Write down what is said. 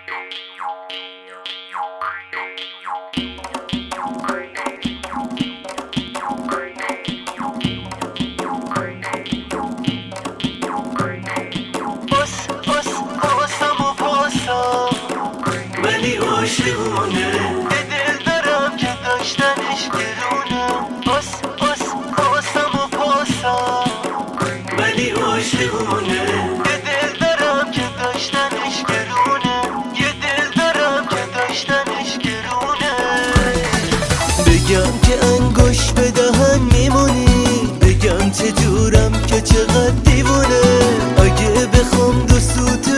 ولی عاشقونه یه دل دارم که داشتنش گرونه. آسم و پاسم ولی عاشقونه یه دل دارم که داشتنش گرونه. یه دل دارم که داشتنش گرونه. بگم که انگوش به دهن میمونی، بگم چه جورم که چقدر دیوونه. اگه بخوام دو سوت